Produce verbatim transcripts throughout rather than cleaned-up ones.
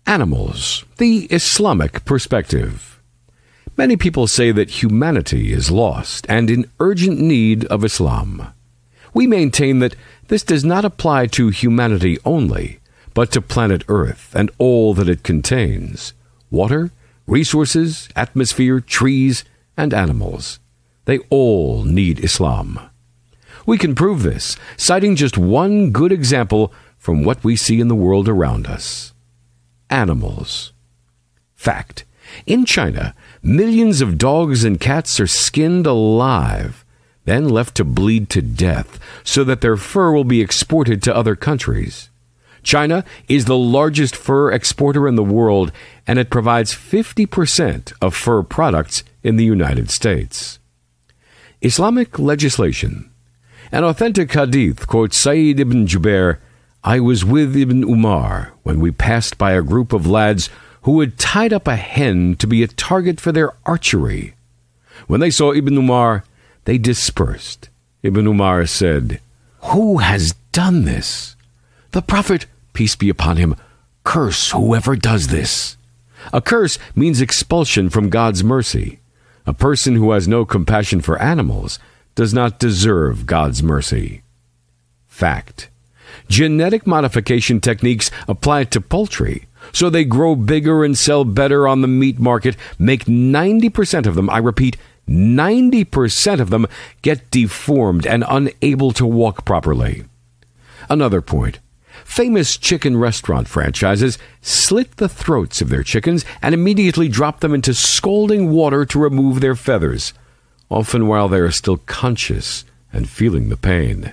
Animals, the Islamic perspective. Many people say that humanity is lost and in urgent need of Islam. We maintain that this does not apply to humanity only, but to planet Earth and all that it contains: water, resources, atmosphere, trees, and animals. They all need Islam. We can prove this, citing just one good example from what we see in the world around us. Animals. Fact: in China, millions of dogs and cats are skinned alive, then left to bleed to death so that their fur will be exported to other countries. China is the largest fur exporter in the world, and it provides fifty percent of fur products in the United States. Islamic legislation. An authentic hadith quotes Sa'id ibn Jubair, "I was with Ibn Umar when we passed by a group of lads who had tied up a hen to be a target for their archery. When they saw Ibn Umar, they dispersed. Ibn Umar said, 'Who has done this?' The Prophet, peace be upon him, curse whoever does this." A curse means expulsion from God's mercy. A person who has no compassion for animals does not deserve God's mercy. Fact: genetic modification techniques applied to poultry, so they grow bigger and sell better on the meat market, make ninety percent of them, I repeat, ninety percent of them get deformed and unable to walk properly. Another point: famous chicken restaurant franchises slit the throats of their chickens and immediately drop them into scalding water to remove their feathers, often while they are still conscious and feeling the pain.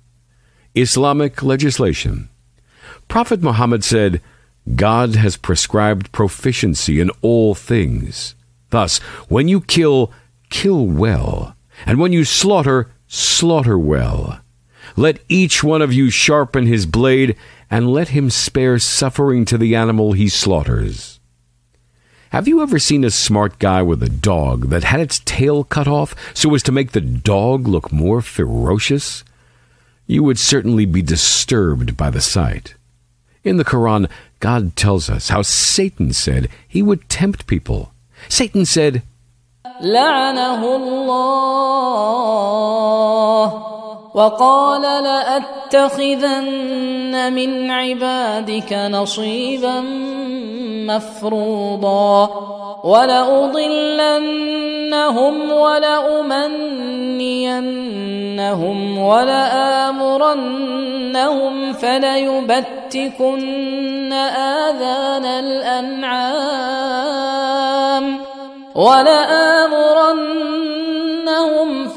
Islamic legislation. Prophet Muhammad said, "God has prescribed proficiency in all things. Thus, when you kill, kill well, and when you slaughter, slaughter well. Let each one of you sharpen his blade, and let him spare suffering to the animal he slaughters." Have you ever seen a smart guy with a dog that had its tail cut off so as to make the dog look more ferocious? You would certainly be disturbed by the sight. In the Quran, God tells us how Satan said he would tempt people. Satan said, لعنه الله وقال لأتخذن من عبادك نصيبا مفروضا ولأضلنهم ولأمنينهم ولآمرنهم فليبتكن آذان الأنعام ولآمرنهم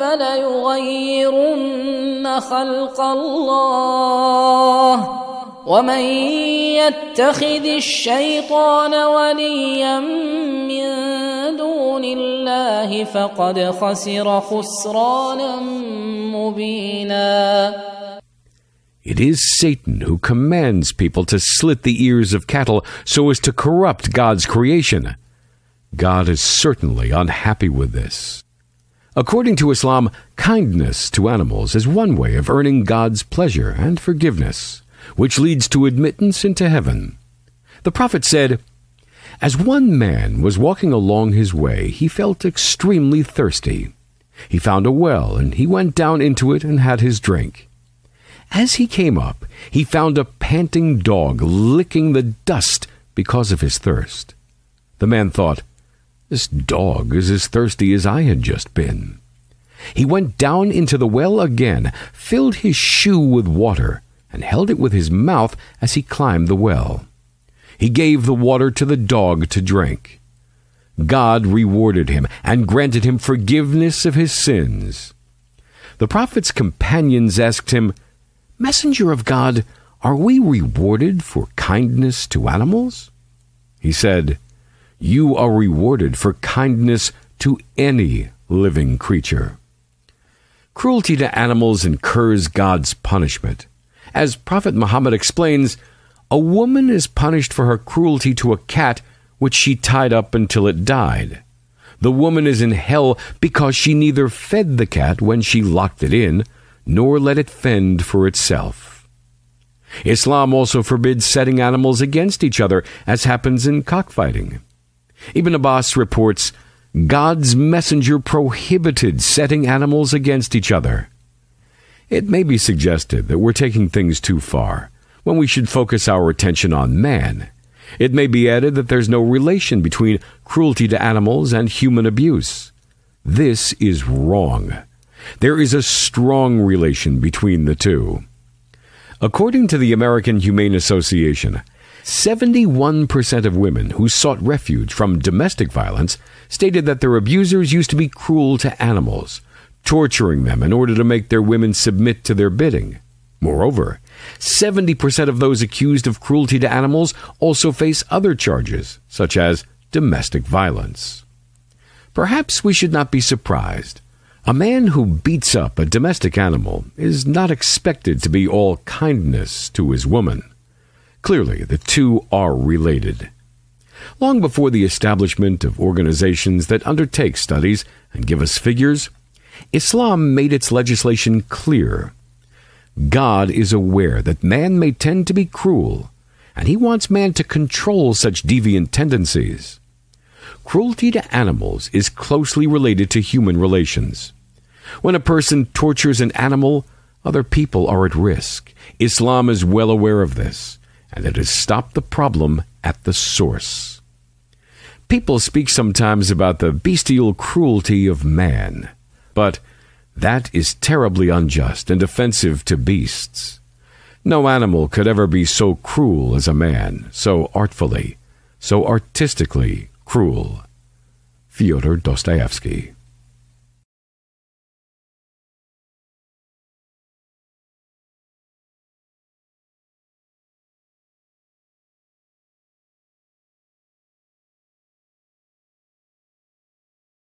فليغيرن خلق الله ومن يتخذ الشيطان وليا من دون الله فقد خسر خسرانا مبينا. It is Satan who commands people to slit the ears of cattle so as to corrupt God's creation. God is certainly unhappy with this. According to Islam, kindness to animals is one way of earning God's pleasure and forgiveness, which leads to admittance into heaven. The Prophet said, "As one man was walking along his way, he felt extremely thirsty. He found a well, and he went down into it and had his drink. As he came up, he found a panting dog licking the dust because of his thirst. The man thought, 'This dog is as thirsty as I had just been.' He went down into the well again, filled his shoe with water, and held it with his mouth as he climbed the well. He gave the water to the dog to drink. God rewarded him and granted him forgiveness of his sins. The Prophet's companions asked him, 'Messenger of God, are we rewarded for kindness to animals?' He said, 'You are rewarded for kindness to any living creature.' Cruelty to animals incurs God's punishment. As Prophet Muhammad explains, a woman is punished for her cruelty to a cat which she tied up until it died. The woman is in hell because she neither fed the cat when she locked it in, nor let it fend for itself. Islam also forbids setting animals against each other, as happens in cockfighting. Ibn Abbas reports, God's messenger prohibited setting animals against each other. It may be suggested that we're taking things too far when we should focus our attention on man. It may be added that there's no relation between cruelty to animals and human abuse. This is wrong. There is a strong relation between the two. According to the American Humane Association, seventy-one percent of women who sought refuge from domestic violence stated that their abusers used to be cruel to animals, torturing them in order to make their women submit to their bidding. Moreover, seventy percent of those accused of cruelty to animals also face other charges, such as domestic violence. Perhaps we should not be surprised. A man who beats up a domestic animal is not expected to be all kindness to his woman. Clearly, the two are related. Long before the establishment of organizations that undertake studies and give us figures, Islam made its legislation clear. God is aware that man may tend to be cruel, and he wants man to control such deviant tendencies. Cruelty to animals is closely related to human relations. When a person tortures an animal, other people are at risk. Islam is well aware of this, and it has stopped the problem at the source. People speak sometimes about the bestial cruelty of man, but that is terribly unjust and offensive to beasts. No animal could ever be so cruel as a man, so artfully, so artistically cruel. Fyodor Dostoevsky.